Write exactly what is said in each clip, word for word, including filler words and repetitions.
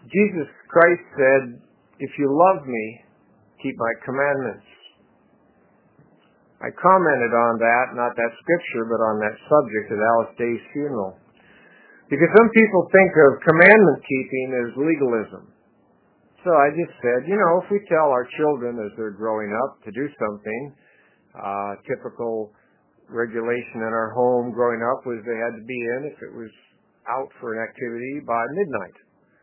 Jesus Christ said, "If you love me, keep my commandments." I commented on that, not that scripture, but on that subject at Alice Day's funeral. Because some people think of commandment keeping as legalism. So I just said, you know, if we tell our children as they're growing up to do something, uh, typical regulation in our home growing up was they had to be in if it was out for an activity by midnight.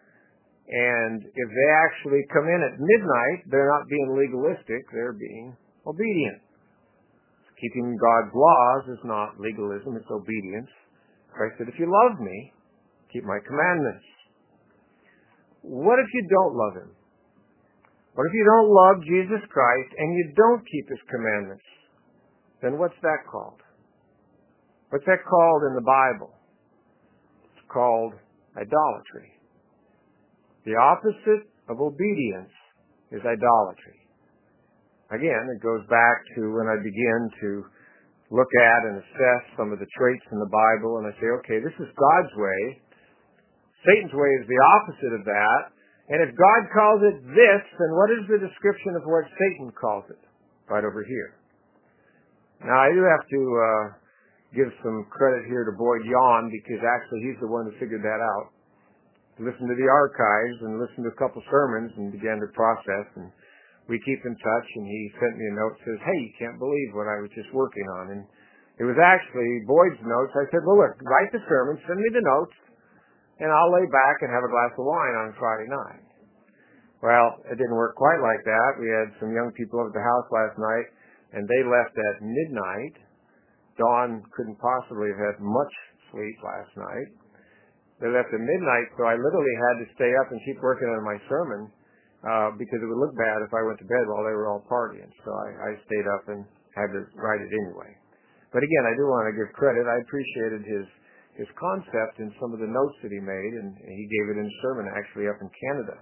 And if they actually come in at midnight, they're not being legalistic, they're being obedient. Keeping God's laws is not legalism, it's obedience. Christ said, if you love me, keep my commandments. What if you don't love him? What if you don't love Jesus Christ and you don't keep his commandments? Then what's that called? What's that called in the Bible? It's called idolatry. The opposite of obedience is idolatry. Again, it goes back to when I begin to look at and assess some of the traits in the Bible, and I say, okay, this is God's way. Satan's way is the opposite of that. And if God calls it this, then what is the description of what Satan calls it? Right over here. Now, I do have to uh, give some credit here to Boyd Yawn, because actually he's the one who figured that out. Listened to the archives and listened to a couple sermons and began to process. And we keep in touch, and he sent me a note that says, hey, you can't believe what I was just working on. And it was actually Boyd's notes. I said, well, look, write the sermon, send me the notes, and I'll lay back and have a glass of wine on Friday night. Well, it didn't work quite like that. We had some young people over at the house last night, and they left at midnight. Dawn couldn't possibly have had much sleep last night. They left at midnight, so I literally had to stay up and keep working on my sermon uh, because it would look bad if I went to bed while they were all partying. So I, I stayed up and had to write it anyway. But again, I do want to give credit. I appreciated his his concept in some of the notes that he made, and he gave it in a sermon actually up in Canada.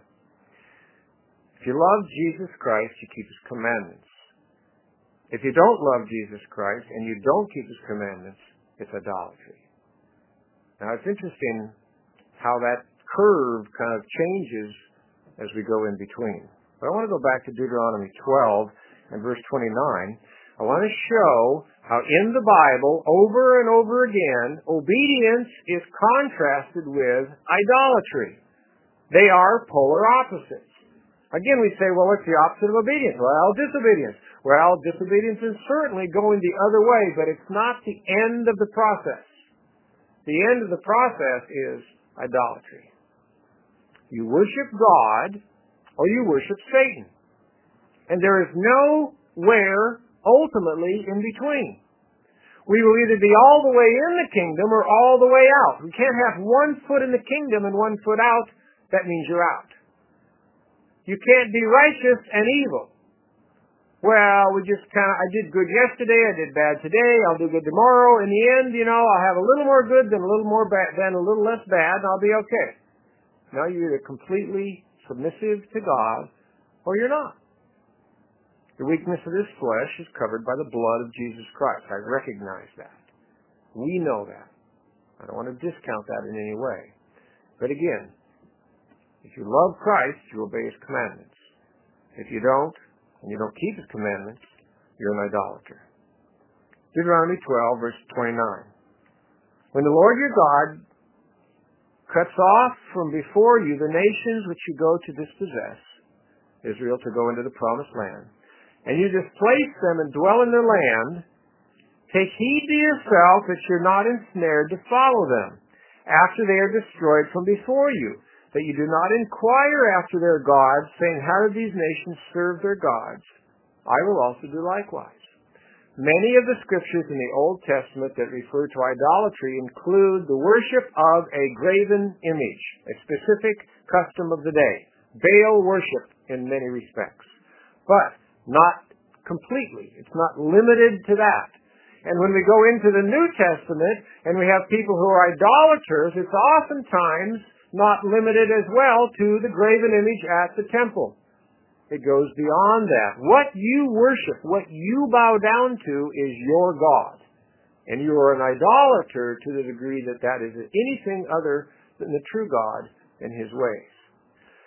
If you love Jesus Christ, you keep his commandments. If you don't love Jesus Christ and you don't keep his commandments, it's idolatry. Now, it's interesting how that curve kind of changes as we go in between. But I want to go back to Deuteronomy twelve and verse twenty-nine. I want to show how in the Bible, over and over again, obedience is contrasted with idolatry. They are polar opposites. Again, we say, well, what's the opposite of obedience? Well, disobedience. Well, disobedience is certainly going the other way, but it's not the end of the process. The end of the process is idolatry. You worship God or you worship Satan. And there is nowhere ultimately in between. We will either be all the way in the kingdom or all the way out. We can't have one foot in the kingdom and one foot out. That means you're out. You can't be righteous and evil. Well, we just kind of, I did good yesterday, I did bad today, I'll do good tomorrow. In the end, you know, I'll have a little more good than a little more bad, than a little less bad, and I'll be okay. No, you're either completely submissive to God or you're not. The weakness of this flesh is covered by the blood of Jesus Christ. I recognize that. We know that. I don't want to discount that in any way. But again, if you love Christ, you obey his commandments. If you don't, and you don't keep his commandments, you're an idolater. Deuteronomy twelve, verse twenty-nine. When the Lord your God cuts off from before you the nations which you go to dispossess, Israel to go into the promised land, and you displace them and dwell in their land, take heed to yourself that you're not ensnared to follow them, after they are destroyed from before you, that you do not inquire after their gods, saying, how do these nations serve their gods? I will also do likewise. Many of the scriptures in the Old Testament that refer to idolatry include the worship of a graven image, a specific custom of the day. Baal worship in many respects. But not completely. It's not limited to that. And when we go into the New Testament and we have people who are idolaters, it's oftentimes not limited as well to the graven image at the temple. It goes beyond that. What you worship, what you bow down to is your God. And you are an idolater to the degree that that is anything other than the true God and his ways.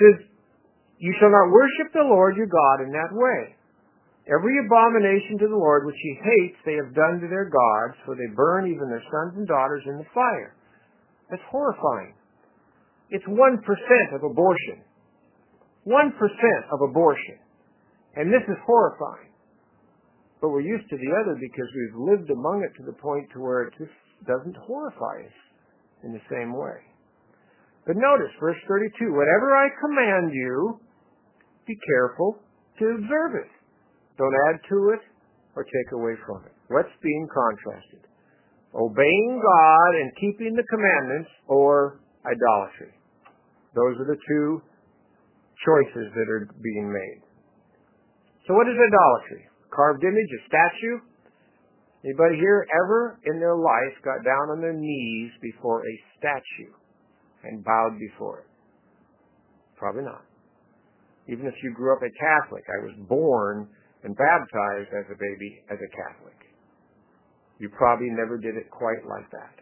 says, you shall not worship the Lord your God in that way. Every abomination to the Lord which he hates they have done to their gods, for they burn even their sons and daughters in the fire. That's horrifying. It's one percent of abortion. one percent of abortion. And this is horrifying. But we're used to the other because we've lived among it to the point to where it just doesn't horrify us in the same way. But notice, verse thirty-two, whatever I command you, be careful to observe it. Don't add to it or take away from it. What's being contrasted? Obeying God and keeping the commandments or idolatry. Those are the two choices that are being made. So what is idolatry? Carved image, a statue? Anybody here ever in their life got down on their knees before a statue and bowed before it? Probably not. Even if you grew up a Catholic, I was born and baptized as a baby as a Catholic. You probably never did it quite like that.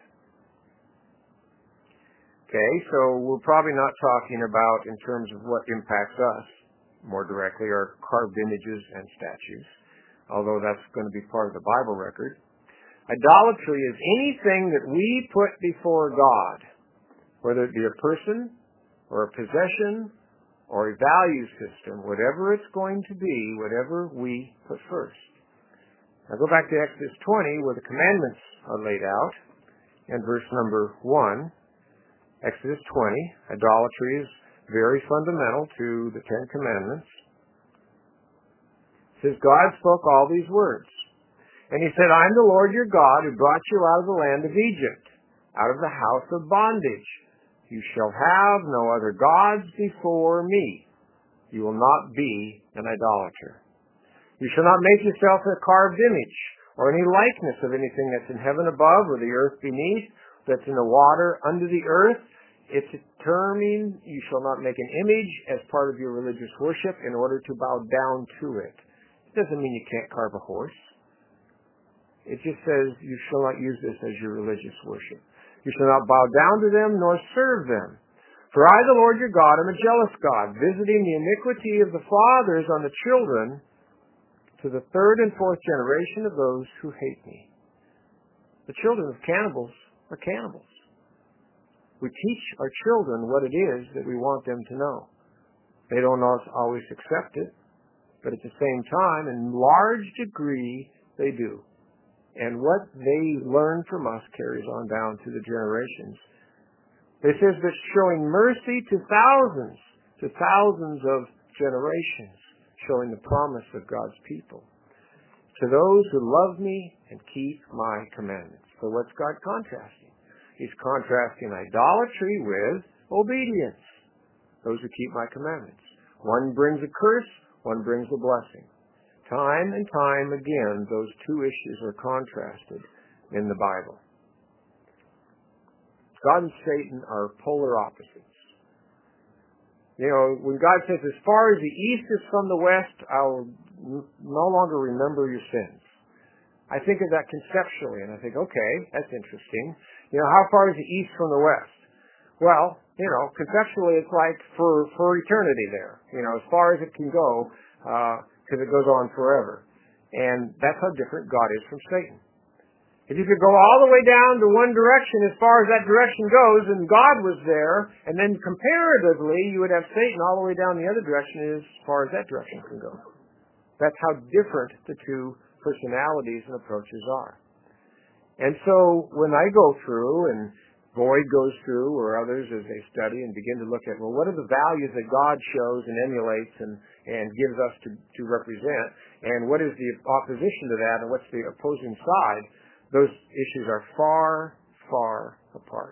Okay, so we're probably not talking about in terms of what impacts us more directly are carved images and statues, although that's going to be part of the Bible record. Idolatry is anything that we put before God, whether it be a person or a possession or a value system, whatever it's going to be, whatever we put first. Now go back to Exodus twenty where the commandments are laid out in verse number one. Exodus twenty, idolatry is very fundamental to the Ten Commandments. It says, God spoke all these words. And he said, I'm the Lord your God who brought you out of the land of Egypt, out of the house of bondage. You shall have no other gods before me. You will not be an idolater. You shall not make yourself a carved image or any likeness of anything that's in heaven above or the earth beneath, that's in the water under the earth. It's determined you shall not make an image as part of your religious worship in order to bow down to it. It doesn't mean you can't carve a horse. It just says you shall not use this as your religious worship. You shall not bow down to them nor serve them. For I, the Lord your God, am a jealous God, visiting the iniquity of the fathers on the children to the third and fourth generation of those who hate me. The children of cannibals are cannibals. We teach our children what it is that we want them to know. They don't always accept it, but at the same time, in large degree, they do. And what they learn from us carries on down to the generations. It says that showing mercy to thousands, to thousands of generations, showing the promise of God's people. To those who love me and keep my commandments. So what's God contrasting? He's contrasting idolatry with obedience. Those who keep my commandments. One brings a curse, one brings a blessing. Time and time again, those two issues are contrasted in the Bible. God and Satan are polar opposites. You know, when God says, as far as the east is from the west, I'll no longer remember your sins. I think of that conceptually, and I think, okay, that's interesting. You know, how far is the east from the west? Well, you know, conceptually it's like for, for eternity there. You know, as far as it can go, because uh, it goes on forever. And that's how different God is from Satan. If you could go all the way down to one direction as far as that direction goes, and God was there, and then comparatively you would have Satan all the way down the other direction as far as that direction can go. That's how different the two personalities and approaches are. And so when I go through, and Boyd goes through, or others as they study and begin to look at, well, what are the values that God shows and emulates and, and gives us to, to represent, and what is the opposition to that, and what's the opposing side, those issues are far, far apart.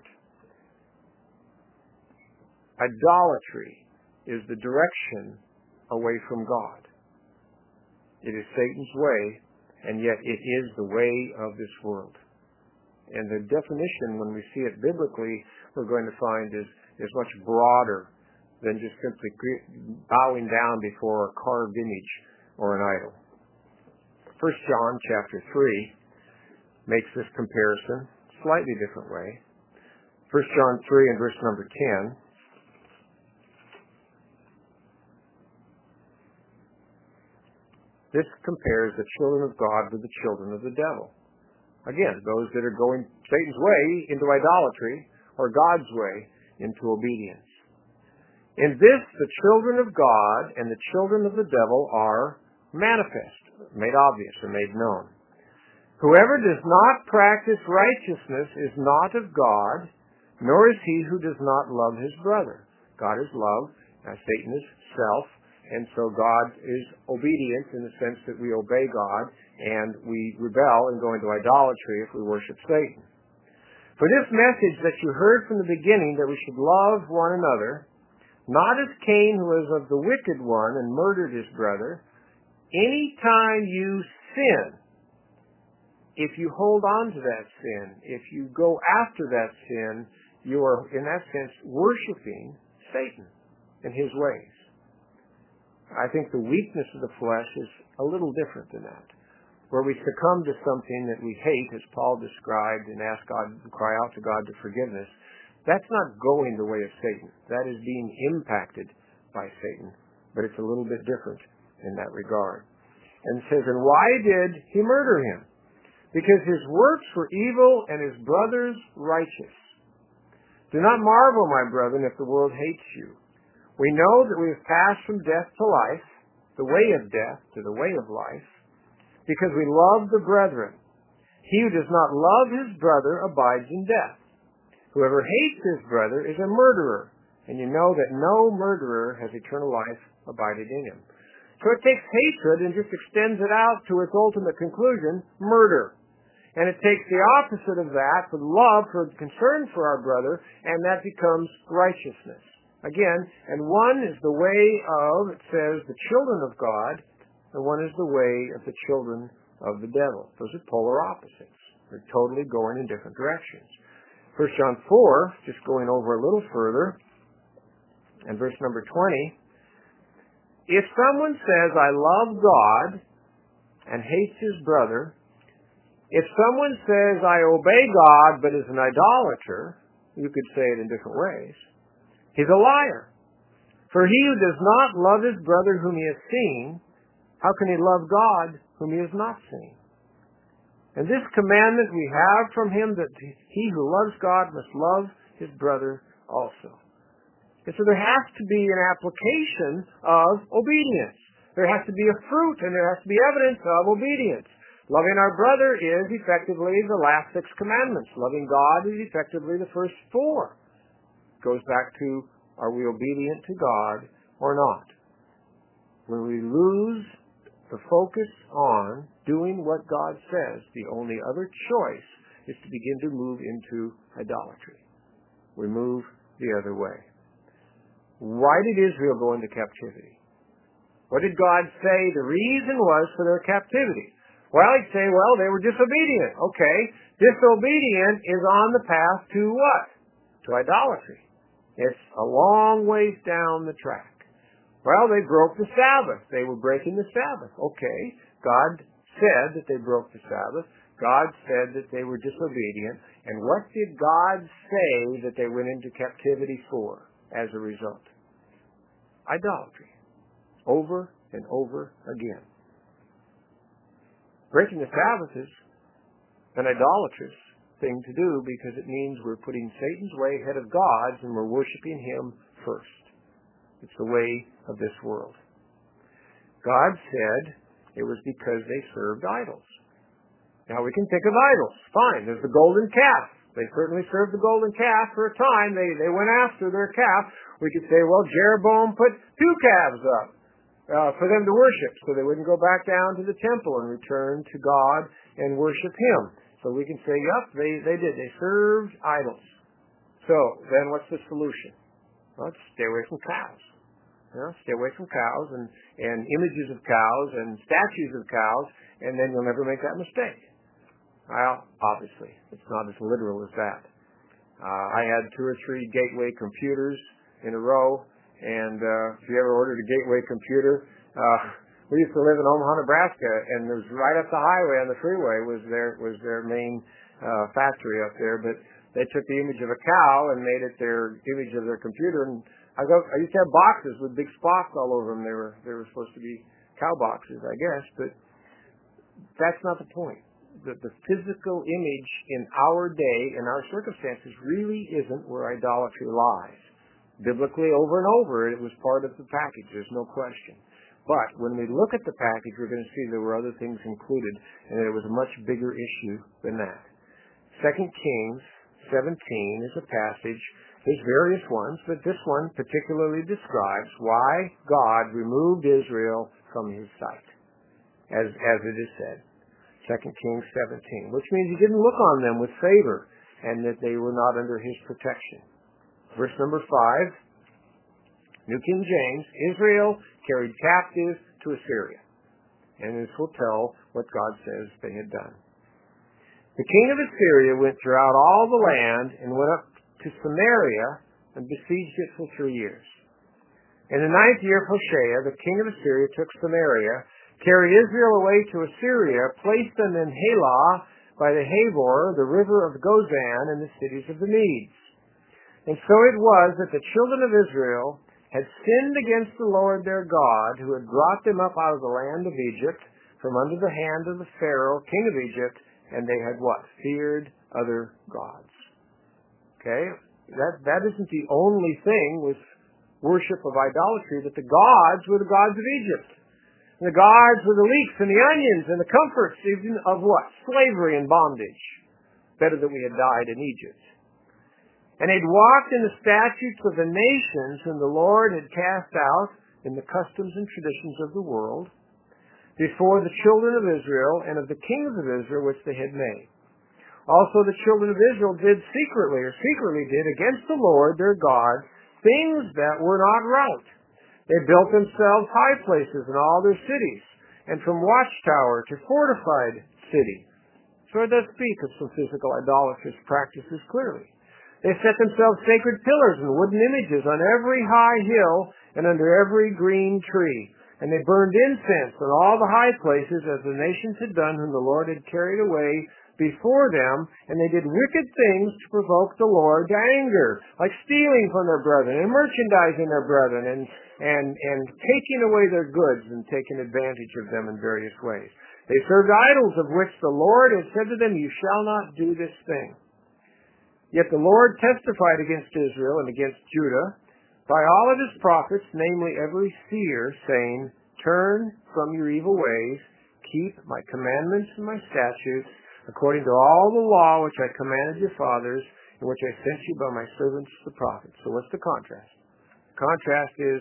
Idolatry is the direction away from God. It is Satan's way, and yet it is the way of this world. And the definition, when we see it biblically, we're going to find is, is much broader than just simply bowing down before a carved image or an idol. First John chapter three makes this comparison slightly different way. First John three and verse number ten. This compares the children of God with the children of the devil. Again, those that are going Satan's way into idolatry, or God's way into obedience. In this, the children of God and the children of the devil are manifest, made obvious, or made known. Whoever does not practice righteousness is not of God, nor is he who does not love his brother. God is love, and Satan is self, and so God is obedience in the sense that we obey God, and we rebel and go into idolatry if we worship Satan. For this message that you heard from the beginning, that we should love one another, not as Cain, who was of the wicked one and murdered his brother, any time you sin, if you hold on to that sin, if you go after that sin, you are, in that sense, worshiping Satan and his ways. I think the weakness of the flesh is a little different than that, where we succumb to something that we hate, as Paul described, and ask God, and cry out to God for forgiveness. That's not going the way of Satan. That is being impacted by Satan, but it's a little bit different in that regard. And it says, and why did he murder him? Because his works were evil and his brothers righteous. Do not marvel, my brethren, if the world hates you. We know that we have passed from death to life, the way of death to the way of life, because we love the brethren. He who does not love his brother abides in death. Whoever hates his brother is a murderer, and you know that no murderer has eternal life abided in him. So it takes hatred and just extends it out to its ultimate conclusion, murder. And it takes the opposite of that, for love, for concern for our brother, and that becomes righteousness. Again, and one is the way of, it says, the children of God, and one is the way of the children of the devil. Those are polar opposites. They're totally going in different directions. First John four, just going over a little further, and verse number twenty, if someone says, I love God, and hates his brother, if someone says, I obey God, but is an idolater, you could say it in different ways, he's a liar. For he who does not love his brother whom he has seen, how can he love God whom he has not seen? And this commandment we have from him, that he who loves God must love his brother also. And so there has to be an application of obedience. There has to be a fruit, and there has to be evidence of obedience. Loving our brother is effectively the last six commandments. Loving God is effectively the first four. It goes back to, are we obedient to God or not? When we lose the focus on doing what God says, the only other choice is to begin to move into idolatry. We move the other way. Why did Israel go into captivity? What did God say the reason was for their captivity? Well, he'd say, well, they were disobedient. Okay, disobedient is on the path to what? To idolatry. It's a long ways down the track. Well, they broke the Sabbath. They were breaking the Sabbath. Okay, God said that they broke the Sabbath. God said that they were disobedient. And what did God say that they went into captivity for as a result? Idolatry. Over and over again. Breaking the Sabbath is an idolatrous thing to do, because it means we're putting Satan's way ahead of God's, and we're worshiping him first. It's the way of this world. God said it was because they served idols. Now we can think of idols. Fine, there's the golden calf. They certainly served the golden calf for a time. They, they went after their calf. We could say, well, Jeroboam put two calves up uh, for them to worship, so they wouldn't go back down to the temple and return to God and worship him. So we can say, yep, they, they did. They served idols. So then what's the solution? Well, let's stay away from cows. You know, stay away from cows and, and images of cows and statues of cows, and then you'll never make that mistake. Well, obviously, it's not as literal as that. Uh, I had two or three Gateway computers in a row, and uh, if you ever ordered a Gateway computer, uh, we used to live in Omaha, Nebraska, and it was right up the highway on the freeway was their was their main uh, factory up there. But they took the image of a cow and made it their image of their computer. And I go, I used to have boxes with big spots all over them. They were they were supposed to be cow boxes, I guess, but that's not the point. The, the physical image in our day, in our circumstances, really isn't where idolatry lies. Biblically, over and over, it was part of the package. There's no question. But when we look at the package, we're going to see there were other things included, and that it was a much bigger issue than that. Second Kings seventeen is a passage. There's various ones, but this one particularly describes why God removed Israel from his sight, as, as it is said. Second Kings seventeen, which means he didn't look on them with favor, and that they were not under his protection. Verse number five, New King James, Israel carried captive to Assyria. And this will tell what God says they had done. The king of Assyria went throughout all the land and went up to Samaria and besieged it for three years. In the ninth year of Hoshea, the king of Assyria took Samaria, carried Israel away to Assyria, placed them in Halah by the Habor, the river of Gozan, and the cities of the Medes. And so it was that the children of Israel had sinned against the Lord their God, who had brought them up out of the land of Egypt, from under the hand of the Pharaoh, king of Egypt, and they had what? Feared other gods. Okay? That, that isn't the only thing with worship of idolatry, that the gods were the gods of Egypt. And the gods were the leeks and the onions and the comforts even of what? Slavery and bondage. Better that we had died in Egypt. And they'd walked in the statutes of the nations whom the Lord had cast out in the customs and traditions of the world, before the children of Israel and of the kings of Israel which they had made. Also the children of Israel did secretly, or secretly did, against the Lord their God, things that were not right. They built themselves high places in all their cities, and from watchtower to fortified city. So it does speak of some physical idolatrous practices clearly. They set themselves sacred pillars and wooden images on every high hill and under every green tree. And they burned incense on all the high places, as the nations had done whom the Lord had carried away before them. And they did wicked things to provoke the Lord to anger, like stealing from their brethren and merchandising their brethren and, and, and taking away their goods and taking advantage of them in various ways. They served idols of which the Lord had said to them, you shall not do this thing. Yet the Lord testified against Israel and against Judah by all of his prophets, namely every seer, saying, turn from your evil ways, keep my commandments and my statutes, according to all the law which I commanded your fathers, and which I sent you by my servants the prophets. So what's the contrast? The contrast is,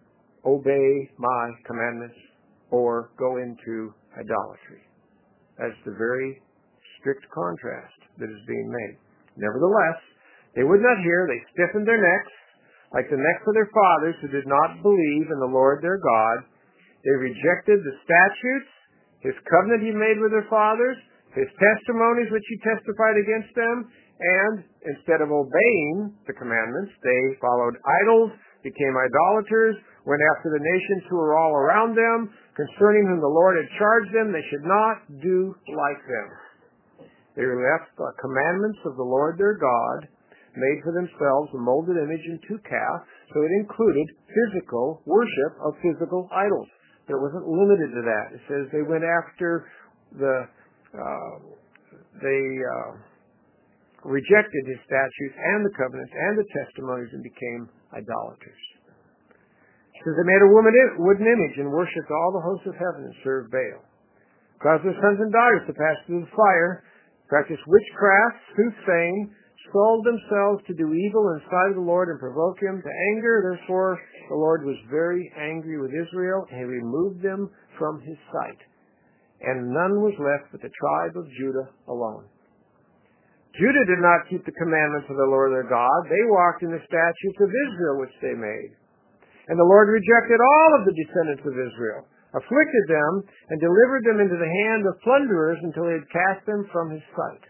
obey my commandments or go into idolatry. That's the very strict contrast that is being made. Nevertheless, they would not hear. They stiffened their necks, like the necks of their fathers who did not believe in the Lord their God. They rejected the statutes, his covenant he made with their fathers, his testimonies which he testified against them, and instead of obeying the commandments, they followed idols, became idolaters, went after the nations who were all around them, concerning whom the Lord had charged them, they should not do like them. They left the commandments of the Lord their God, made for themselves a molded image and two calves, so it included physical worship of physical idols. But it wasn't limited to that. It says they went after the, uh, they uh, rejected his statutes and the covenants and the testimonies and became idolaters. It says they made a wooden image and worshipped all the hosts of heaven and served Baal. Caused their sons and daughters to pass through the fire, practiced witchcraft, soothsaying, sold themselves to do evil in the sight of the Lord and provoke him to anger. Therefore, the Lord was very angry with Israel, and he removed them from his sight. And none was left but the tribe of Judah alone. Judah did not keep the commandments of the Lord their God. They walked in the statutes of Israel which they made. And the Lord rejected all of the descendants of Israel, afflicted them, and delivered them into the hand of plunderers until he had cast them from his sight.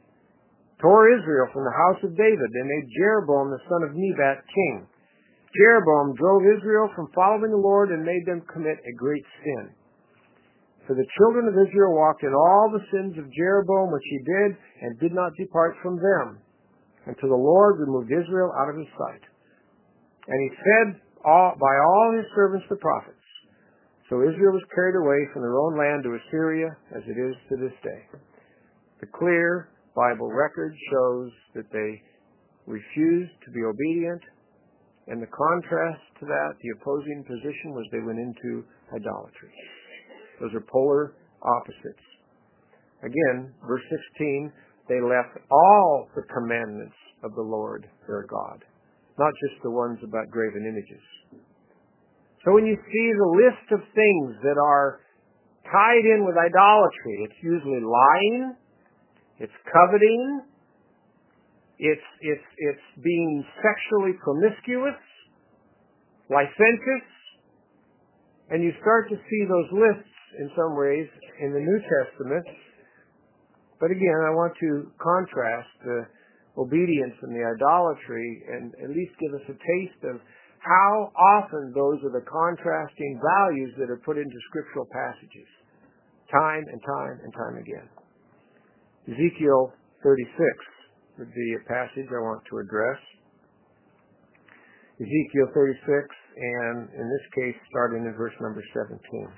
Tore Israel from the house of David. They made Jeroboam the son of Nebat king. Jeroboam drove Israel from following the Lord and made them commit a great sin. For the children of Israel walked in all the sins of Jeroboam which he did, and did not depart from them, until the Lord removed Israel out of his sight. And he said all, by all his servants the prophets, So Israel was carried away from their own land to Assyria, as it is to this day. The clear Bible record shows that they refused to be obedient, and the contrast to that, the opposing position, was they went into idolatry. Those are polar opposites. Again, verse sixteen, they left all the commandments of the Lord their God, not just the ones about graven images. So when you see the list of things that are tied in with idolatry, it's usually lying, it's coveting, it's it's it's being sexually promiscuous, licentious, and you start to see those lists in some ways in the New Testament. But again, I want to contrast the obedience and the idolatry and at least give us a taste of how often those are the contrasting values that are put into scriptural passages, time and time and time again. Ezekiel thirty-six would be a passage I want to address. Ezekiel thirty-six, and in this case, starting in verse number seventeen.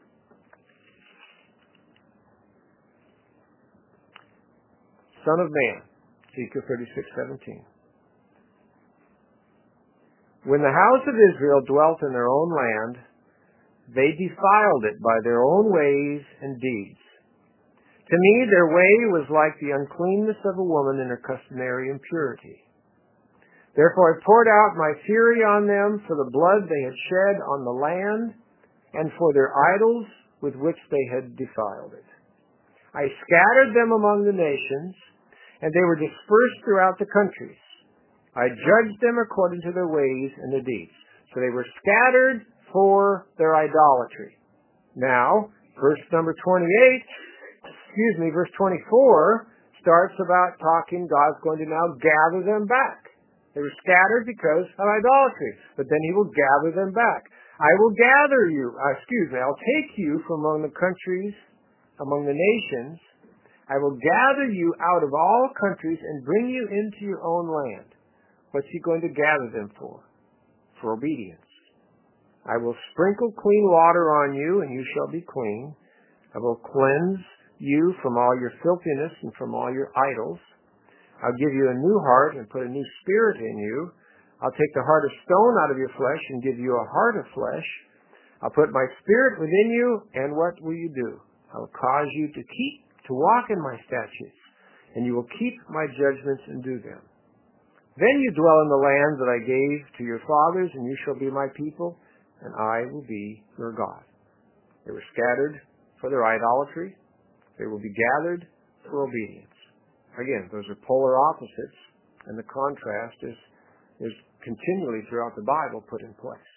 Son of man, Ezekiel thirty-six, seventeen. When the house of Israel dwelt in their own land, they defiled it by their own ways and deeds. To me, their way was like the uncleanness of a woman in her customary impurity. Therefore I poured out my fury on them for the blood they had shed on the land and for their idols with which they had defiled it. I scattered them among the nations, and they were dispersed throughout the countries. I judged them according to their ways and their deeds. So they were scattered for their idolatry. Now, verse number twenty-eight, excuse me, verse twenty-four starts about talking, God's going to now gather them back. They were scattered because of idolatry, but then he will gather them back. I will gather you, uh, excuse me, I'll take you from among the countries, among the nations. I will gather you out of all countries and bring you into your own land. What's he going to gather them for? For obedience. I will sprinkle clean water on you, and you shall be clean. I will cleanse you from all your filthiness and from all your idols. I'll give you a new heart and put a new spirit in you. I'll take the heart of stone out of your flesh and give you a heart of flesh. I'll put my spirit within you, and what will you do? I will cause you to keep, to walk in my statutes, and you will keep my judgments and do them. Then you dwell in the land that I gave to your fathers, and you shall be my people, and I will be your God. They were scattered for their idolatry. They will be gathered for obedience. Again, those are polar opposites, and the contrast is, is continually throughout the Bible put in place.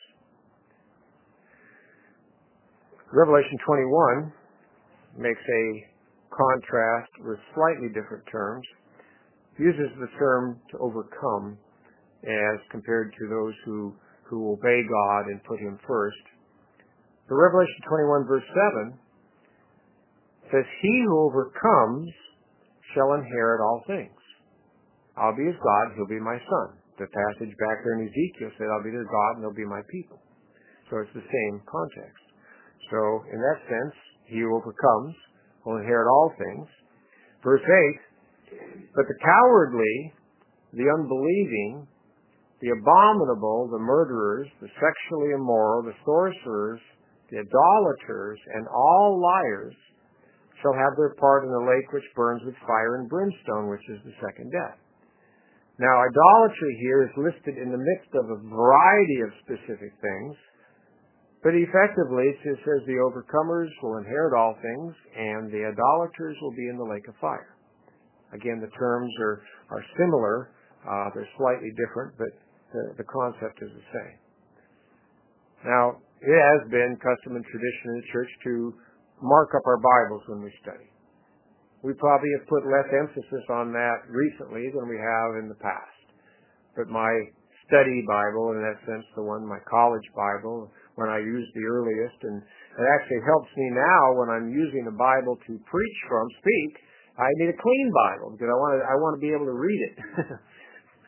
Revelation twenty-one makes a contrast with slightly different terms. Uses the term to overcome as compared to those who, who obey God and put him first. The Revelation twenty-one verse seven says, he who overcomes shall inherit all things. I'll be his God, he'll be my son. The passage back there in Ezekiel said, I'll be their God and they'll be my people. So it's the same context. So in that sense, he who overcomes will inherit all things. Verse eight, but the cowardly, the unbelieving, the abominable, the murderers, the sexually immoral, the sorcerers, the idolaters, and all liars shall have their part in the lake which burns with fire and brimstone, which is the second death. Now, idolatry here is listed in the midst of a variety of specific things, but effectively it just says the overcomers will inherit all things, and the idolaters will be in the lake of fire. Again, the terms are, are similar. Uh, they're slightly different, but the, the concept is the same. Now, it has been custom and tradition in the church to mark up our Bibles when we study. We probably have put less emphasis on that recently than we have in the past. But my study Bible, in that sense, the one, my college Bible, when I used the earliest, and it actually helps me now when I'm using a Bible to preach from, speak, I need a clean Bible because I want to, I want to be able to read it.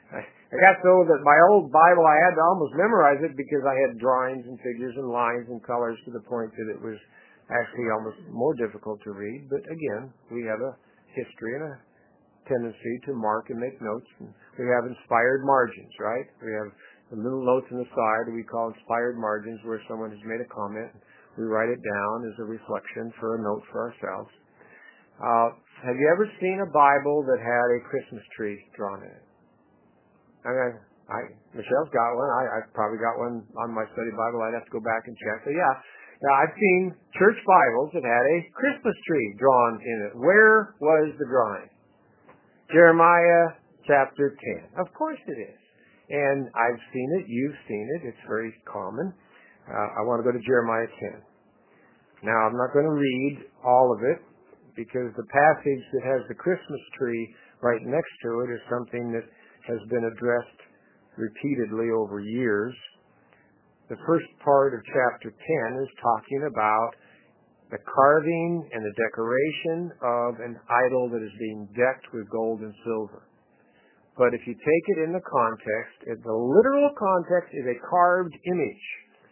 I got so that my old Bible, I had to almost memorize it because I had drawings and figures and lines and colors to the point that it was actually almost more difficult to read. But again, we have a history and a tendency to mark and make notes. And we have inspired margins, right? We have the little notes on the side that we call inspired margins where someone has made a comment. We write it down as a reflection for a note for ourselves. Uh, have you ever seen a Bible that had a Christmas tree drawn in it? I mean, I, Michelle's got one. I, I've probably got one on my study Bible. I'd have to go back and check. But yeah, yeah, I've seen church Bibles that had a Christmas tree drawn in it. Where was the drawing? Jeremiah chapter ten. Of course it is. And I've seen it. You've seen it. It's very common. Uh, I want to go to Jeremiah ten. Now, I'm not going to read all of it because the passage that has the Christmas tree right next to it is something that has been addressed repeatedly over years. The first part of chapter ten is talking about the carving and the decoration of an idol that is being decked with gold and silver. But if you take it in the context, the literal context is a carved image.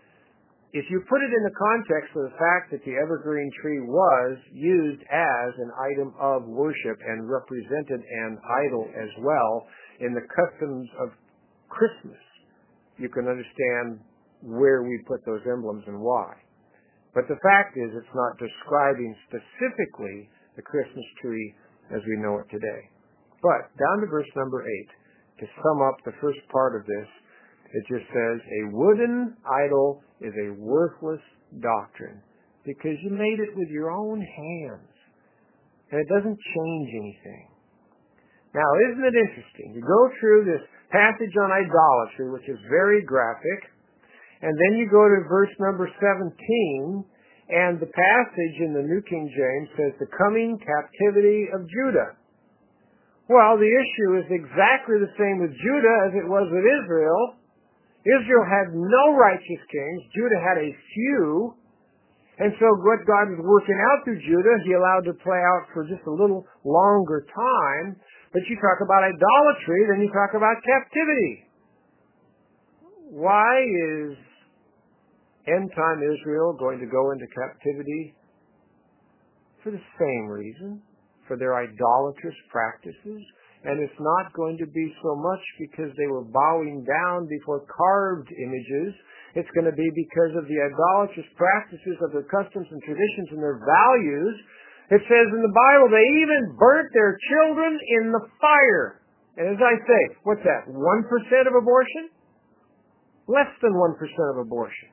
If you put it in the context of the fact that the evergreen tree was used as an item of worship and represented an idol as well in the customs of Christmas, you can understand where we put those emblems and why. But the fact is, it's not describing specifically the Christmas tree as we know it today. But down to verse number eight, to sum up the first part of this, it just says, a wooden idol is a worthless doctrine because you made it with your own hands. And it doesn't change anything. Now, isn't it interesting? You go through this passage on idolatry, which is very graphic, and then you go to verse number seventeen, and the passage in the New King James says, the coming captivity of Judah. Well, the issue is exactly the same with Judah as it was with Israel. Israel had no righteous kings. Judah had a few. And so what God was working out through Judah, he allowed to play out for just a little longer time. But you talk about idolatry, then you talk about captivity. Why is end-time Israel going to go into captivity? For the same reason, for their idolatrous practices. And it's not going to be so much because they were bowing down before carved images. It's going to be because of the idolatrous practices of their customs and traditions and their values. It says in the Bible, they even burnt their children in the fire. And as I say, what's that, one percent of abortion? Less than one percent of abortion.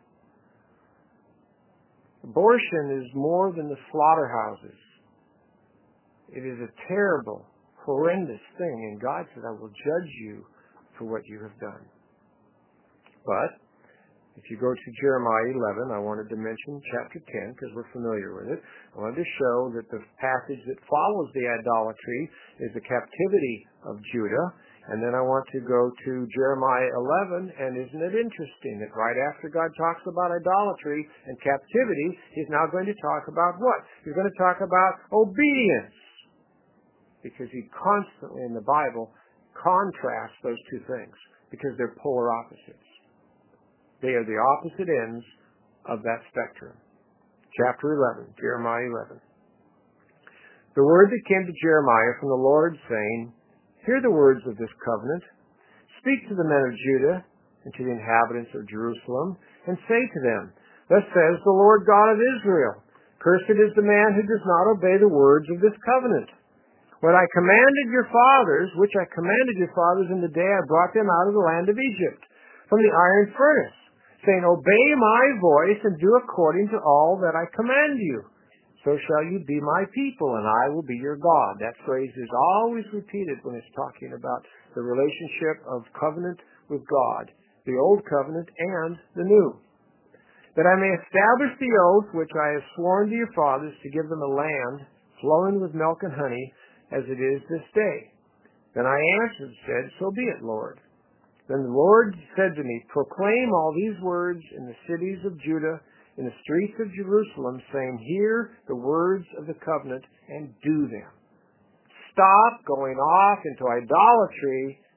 Abortion is more than the slaughterhouses. It is a terrible, horrendous thing. And God said, I will judge you for what you have done. But if you go to Jeremiah eleven, I wanted to mention chapter ten because we're familiar with it. I wanted to show that the passage that follows the idolatry is the captivity of Judah. And then I want to go to Jeremiah eleven, and isn't it interesting that right after God talks about idolatry and captivity, he's now going to talk about what? He's going to talk about obedience. Because he constantly in the Bible contrasts those two things because they're polar opposites. They are the opposite ends of that spectrum. Chapter eleven, Jeremiah eleven. The word that came to Jeremiah from the Lord, saying, hear the words of this covenant. Speak to the men of Judah and to the inhabitants of Jerusalem, and say to them, thus says the Lord God of Israel, cursed is the man who does not obey the words of this covenant. When I commanded your fathers, which I commanded your fathers in the day I brought them out of the land of Egypt, from the iron furnace, saying, obey my voice and do according to all that I command you. So shall you be my people, and I will be your God. That phrase is always repeated when it's talking about the relationship of covenant with God, the old covenant and the new. That I may establish the oath which I have sworn to your fathers to give them a land flowing with milk and honey, as it is this day. Then I answered and said, so be it, Lord. Then the Lord said to me, proclaim all these words in the cities of Judah, in the streets of Jerusalem, saying, hear the words of the covenant and do them. Stop going off into idolatry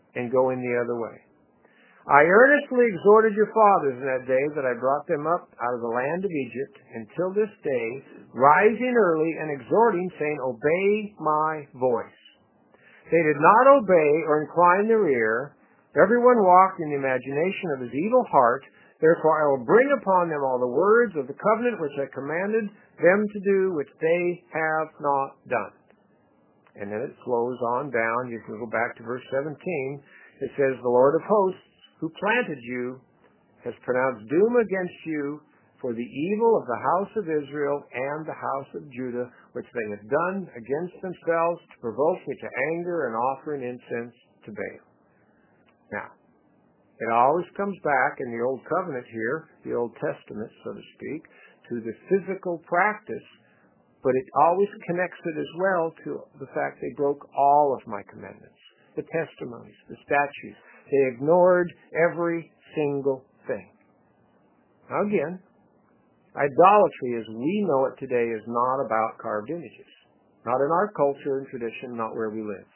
and going the other way. I earnestly exhorted your fathers in that day that I brought them up out of the land of Egypt until this day, rising early and exhorting, saying, obey my voice. They did not obey or incline their ear. Everyone walked in the imagination of his evil heart. Therefore I will bring upon them all the words of the covenant which I commanded them to do, which they have not done. And then it flows on down. You can go back to verse seventeen. It says, the Lord of hosts, who planted you, has pronounced doom against you for the evil of the house of Israel and the house of Judah, which they have done against themselves to provoke me to anger and offering incense to Baal. Now, it always comes back in the Old Covenant here, the Old Testament, so to speak, to the physical practice, but it always connects it as well to the fact they broke all of my commandments, the testimonies, the statutes. They ignored every single thing. Now again, idolatry as we know it today is not about carved images. Not in our culture and tradition, not where we live.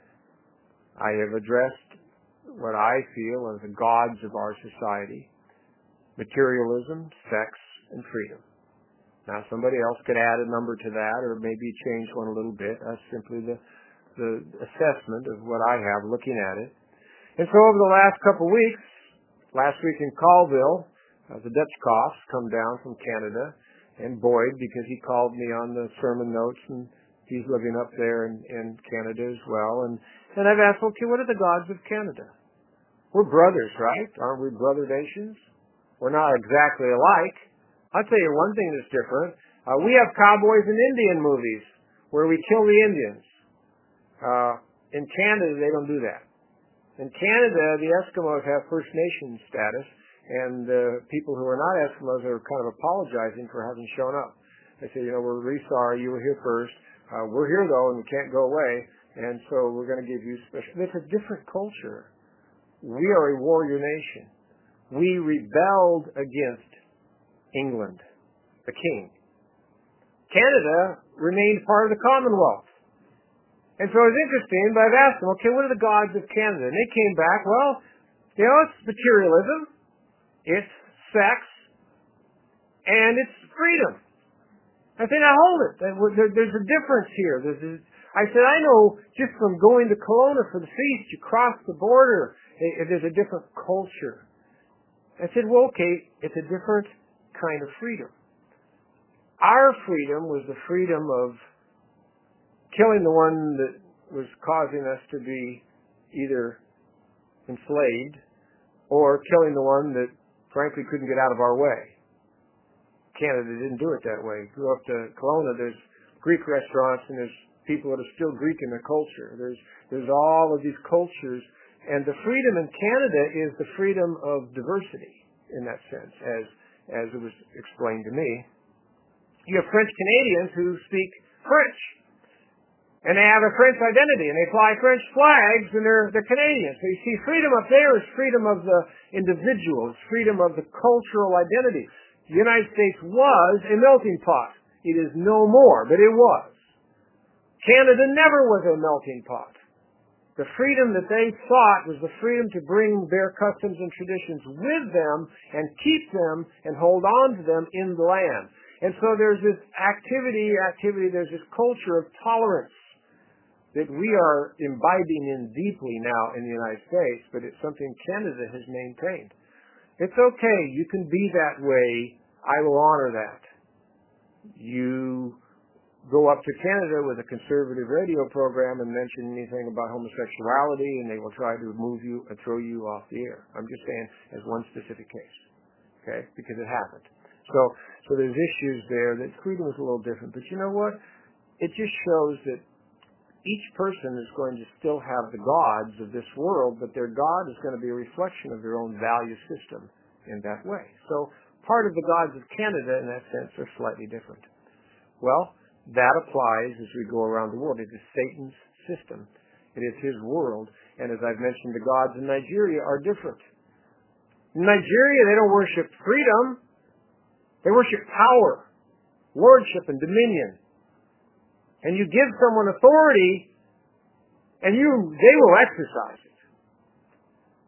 I have addressed what I feel are the gods of our society: materialism, sex, and freedom. Now somebody else could add a number to that or maybe change one a little bit. That's simply the, the assessment of what I have looking at it. And so over the last couple of weeks, last week in Colville, uh, the Dutch Koffs come down from Canada, and Boyd, because he called me on the sermon notes, and he's living up there in, in Canada as well. And, and I've asked, okay, what are the gods of Canada? We're brothers, right? Aren't we brother nations? We're not exactly alike. I'll tell you one thing that's different. Uh, we have cowboys and Indian movies where we kill the Indians. Uh, in Canada, they don't do that. In Canada, the Eskimos have First Nation status, and uh, people who are not Eskimos are kind of apologizing for having shown up. They say, you know, we're really sorry you were here first. Uh, we're here, though, and we can't go away, and so we're going to give you special... It's a different culture. We are a warrior nation. We rebelled against England, the king. Canada remained part of the Commonwealth. And so it was interesting, but I've asked them, okay, what are the gods of Canada? And they came back, well, you know, it's materialism, it's sex, and it's freedom. I said, now hold it. There's a difference here. There's a, I said, I know just from going to Kelowna for the feast, you cross the border, there's a different culture. I said, well, okay, it's a different kind of freedom. Our freedom was the freedom of killing the one that was causing us to be either enslaved or killing the one that, frankly, couldn't get out of our way. Canada didn't do it that way. Go up to Kelowna, there's Greek restaurants, and there's people that are still Greek in their culture. There's, there's all of these cultures, and the freedom in Canada is the freedom of diversity in that sense, as, as it was explained to me. You have French Canadians who speak French. And they have a French identity, and they fly French flags, and they're, they're Canadians. So you see, freedom up there is freedom of the individual, it's freedom of the cultural identity. The United States was a melting pot. It is no more, but it was. Canada never was a melting pot. The freedom that they sought was the freedom to bring their customs and traditions with them and keep them and hold on to them in the land. And so there's this activity, activity, there's this culture of tolerance that we are imbibing in deeply now in the United States, but it's something Canada has maintained. It's okay. You can be that way. I will honor that. You go up to Canada with a conservative radio program and mention anything about homosexuality, and they will try to move you and throw you off the air. I'm just saying as one specific case, okay, because it happened. So, so there's issues there that freedom is a little different. But you know what? It just shows that each person is going to still have the gods of this world, but their God is going to be a reflection of their own value system in that way. So part of the gods of Canada, in that sense, are slightly different. Well, that applies as we go around the world. It is Satan's system. It is his world. And as I've mentioned, the gods in Nigeria are different. In Nigeria, they don't worship freedom. They worship power, lordship, and dominion. And you give someone authority, and you they will exercise it.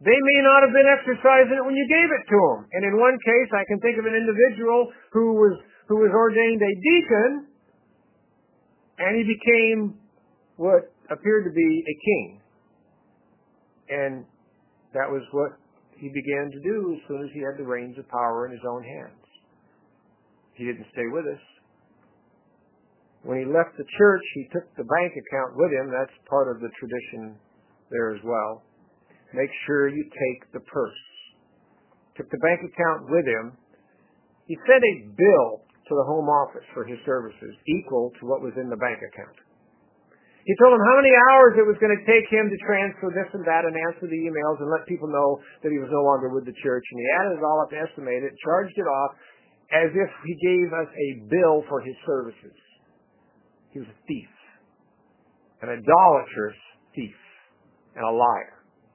They may not have been exercising it when you gave it to them. And in one case, I can think of an individual who was who was ordained a deacon, and he became what appeared to be a king. And that was what he began to do as soon as he had the reins of power in his own hands. He didn't stay with us. When he left the church, he took the bank account with him. That's part of the tradition there as well. Make sure you take the purse. Took the bank account with him. He sent a bill to the home office for his services equal to what was in the bank account. He told them how many hours it was going to take him to transfer this and that and answer the emails and let people know that he was no longer with the church. And he added it all up, estimated, charged it off as if he gave us a bill for his services. He was a thief, an idolatrous thief, and a liar.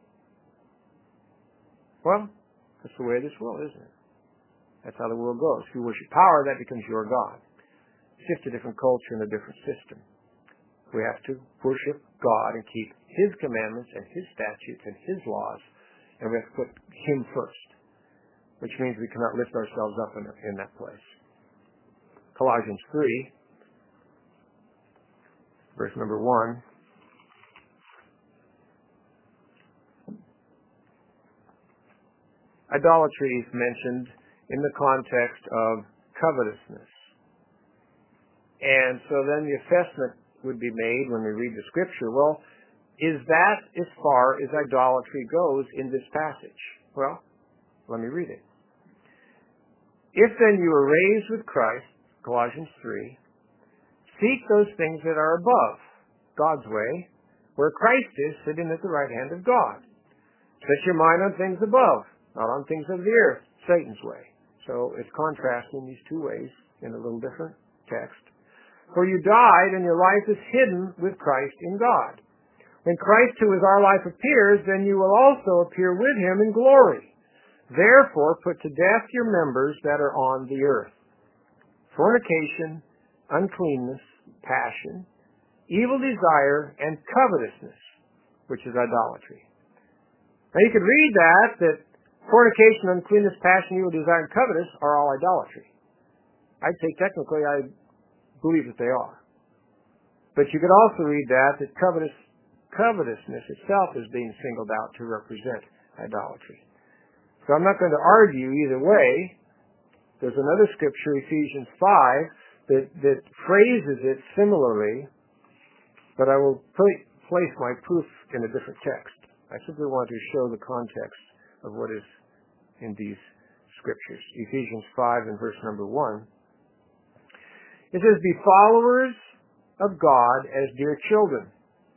Well, that's the way of this world, isn't it? That's how the world goes. If you worship power, that becomes your God. It's just a different culture and a different system. We have to worship God and keep His commandments and His statutes and His laws, and we have to put Him first, which means we cannot lift ourselves up in, in that place. Colossians three, verse number one. Idolatry is mentioned in the context of covetousness. And so then the assessment would be made when we read the scripture, well, is that as far as idolatry goes in this passage? Well, let me read it. If then you were raised with Christ, Colossians three, seek those things that are above, God's way, where Christ is sitting at the right hand of God. Set your mind on things above, not on things of the earth, Satan's way. So it's contrasting these two ways in a little different text. For you died, and your life is hidden with Christ in God. When Christ, who is our life, appears, then you will also appear with him in glory. Therefore, put to death your members that are on the earth: fornication, uncleanness, passion, evil desire, and covetousness, which is idolatry. Now you could read that, that fornication, uncleanness, passion, evil desire, and covetous are all idolatry. I'd say technically I believe that they are. But you could also read that, that covetous, covetousness itself is being singled out to represent idolatry. So I'm not going to argue either way. There's another scripture, Ephesians five, that, that phrases it similarly, but I will pl- place my proof in a different text. I simply want to show the context of what is in these scriptures. Ephesians five and verse number one. It says, be followers of God as dear children.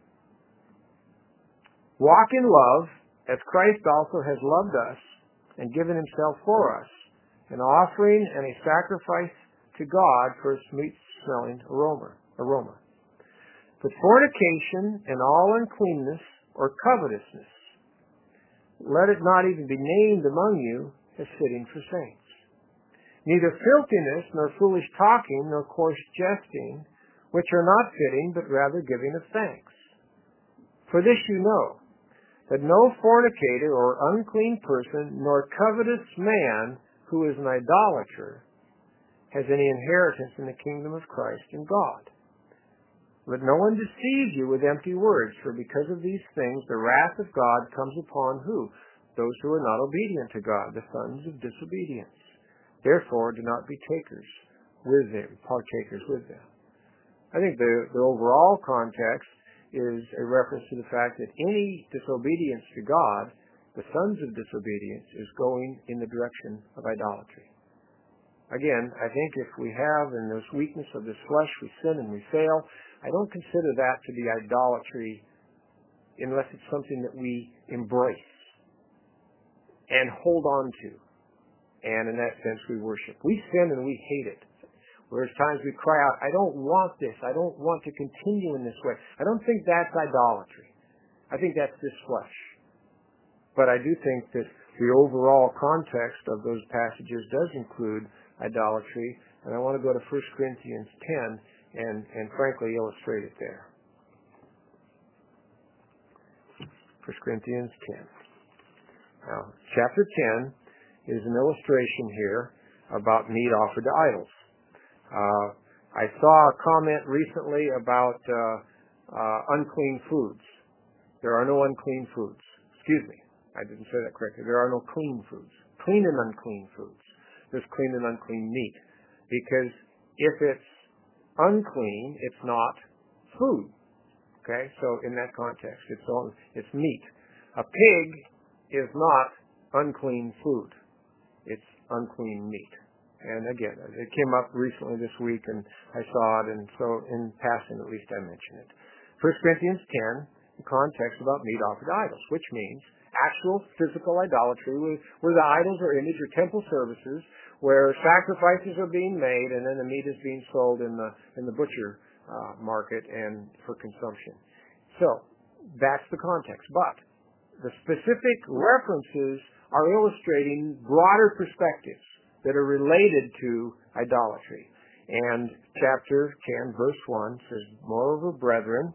Walk in love as Christ also has loved us and given himself for us, an offering and a sacrifice to God for a sweet-smelling aroma. aroma. But fornication and all uncleanness or covetousness, let it not even be named among you as fitting for saints. Neither filthiness, nor foolish talking, nor coarse jesting, which are not fitting, but rather giving of thanks. For this you know, that no fornicator or unclean person, nor covetous man who is an idolater, has any inheritance in the kingdom of Christ and God. Let no one deceive you with empty words, for because of these things the wrath of God comes upon who? Those who are not obedient to God, the sons of disobedience. Therefore, do not be takers with them, partakers with them. I think the, the overall context is a reference to the fact that any disobedience to God, the sons of disobedience, is going in the direction of idolatry. Again, I think if we have in this weakness of this flesh, we sin and we fail, I don't consider that to be idolatry unless it's something that we embrace and hold on to. And in that sense, we worship. We sin and we hate it. Whereas times we cry out, I don't want this. I don't want to continue in this way. I don't think that's idolatry. I think that's this flesh. But I do think that the overall context of those passages does include idolatry. And I want to go to First Corinthians ten and, and frankly illustrate it there. First Corinthians ten. Now, chapter ten is an illustration here about meat offered to idols. Uh, I saw a comment recently about uh, uh, unclean foods. There are no unclean foods. Excuse me, I didn't say that correctly. There are no clean foods. Clean and unclean foods. There's clean and unclean meat. Because if it's unclean, it's not food. Okay, so in that context, it's all, it's meat. A pig is not unclean food. It's unclean meat. And again, it came up recently this week, and I saw it, and so in passing, at least I mention it. First Corinthians ten, the context about meat offered to idols, which means actual physical idolatry, where the idols are image or temple services, where sacrifices are being made, and then the meat is being sold in the in the butcher uh, market and for consumption. So that's the context. But the specific references are illustrating broader perspectives that are related to idolatry. And chapter ten, verse one says, "Moreover, brethren,"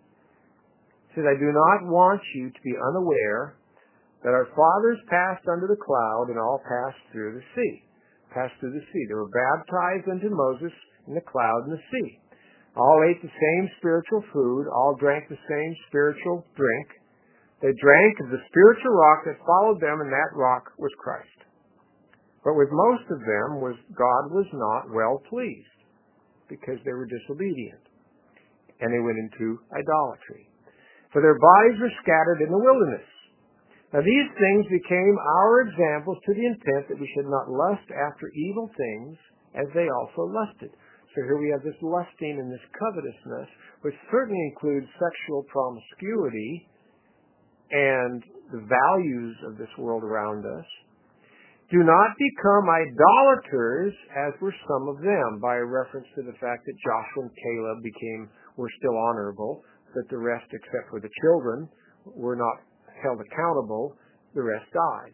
says, "I do not want you to be unaware that our fathers passed under the cloud and all passed through the sea." Passed through the sea. They were baptized unto Moses in the cloud and the sea. All ate the same spiritual food. All drank the same spiritual drink. They drank of the spiritual rock that followed them, and that rock was Christ. But with most of them was God was not well pleased, because they were disobedient, and they went into idolatry. For their bodies were scattered in the wilderness. Now these things became our examples to the intent that we should not lust after evil things as they also lusted. So here we have this lusting and this covetousness, which certainly includes sexual promiscuity and the values of this world around us. Do not become idolaters, as were some of them, by a reference to the fact that Joshua and Caleb became were still honorable, but the rest, except for the children, were not held accountable. The rest died.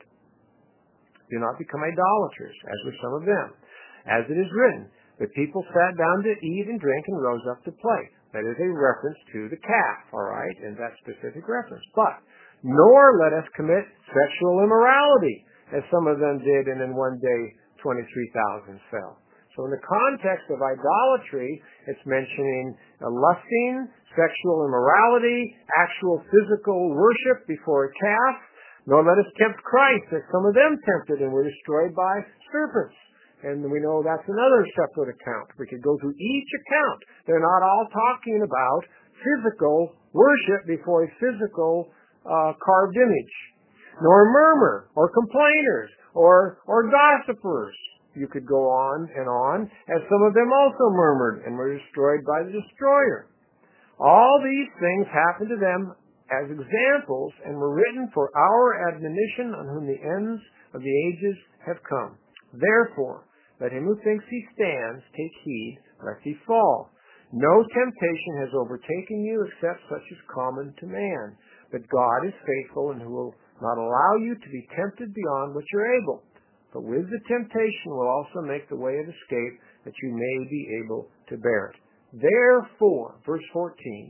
Do not become idolaters, as were some of them. As it is written, the people sat down to eat and drink and rose up to play. That is a reference to the calf, all right, in that specific reference. But, nor let us commit sexual immorality, as some of them did, and in one day twenty-three thousand fell. So in the context of idolatry, it's mentioning a lusting, sexual immorality, actual physical worship before a calf. Nor let us tempt Christ, as some of them tempted and were destroyed by serpents. And we know that's another separate account. We could go through each account. They're not all talking about physical worship before a physical uh, carved image. Nor murmur, or complainers, or, or gossipers. You could go on and on, as some of them also murmured and were destroyed by the destroyer. All these things happened to them as examples and were written for our admonition, on whom the ends of the ages have come. Therefore, let him who thinks he stands take heed lest he fall. No temptation has overtaken you except such as common to man. But God is faithful, and who will not allow you to be tempted beyond what you're able. But with the temptation will also make the way of escape, that you may be able to bear it. Therefore, verse fourteen,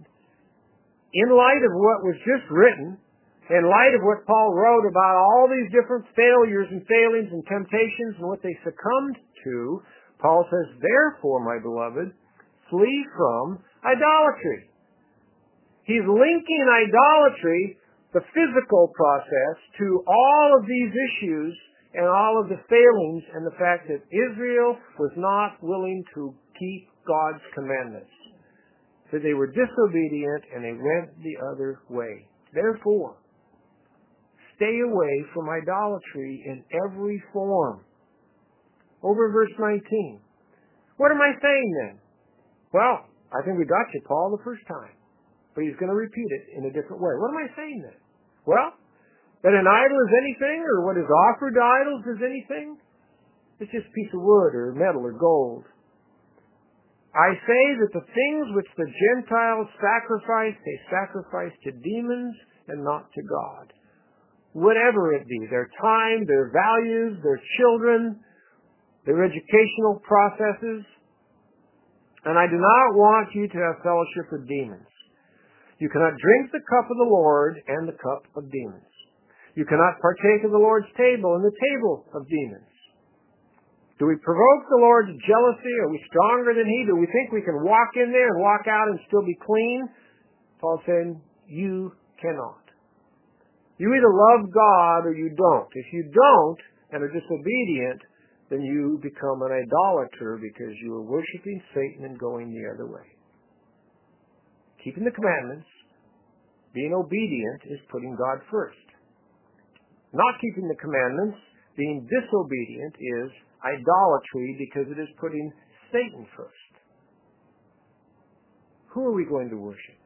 in light of what was just written, in light of what Paul wrote about all these different failures and failings and temptations and what they succumbed to, Paul says, therefore, my beloved, flee from idolatry. He's linking idolatry, the physical process, to all of these issues and all of the failings and the fact that Israel was not willing to keep God's commandments. So they were disobedient and they went the other way. Therefore, stay away from idolatry in every form. Over verse nineteen. What am I saying then? Well, I think we got you, Paul, the first time. But he's going to repeat it in a different way. What am I saying then? Well, that an idol is anything, or what is offered to idols is anything. It's just a piece of wood or metal or gold. I say that the things which the Gentiles sacrifice, they sacrifice to demons and not to God. Whatever it be, their time, their values, their children, their educational processes. And I do not want you to have fellowship with demons. You cannot drink the cup of the Lord and the cup of demons. You cannot partake of the Lord's table and the table of demons. Do we provoke the Lord's jealousy? Are we stronger than He? Do we think we can walk in there and walk out and still be clean? Paul said, you cannot. You either love God or you don't. If you don't and are disobedient, then you become an idolater because you are worshiping Satan and going the other way. Keeping the commandments, being obedient, is putting God first. Not keeping the commandments, being disobedient, is idolatry because it is putting Satan first. Who are we going to worship?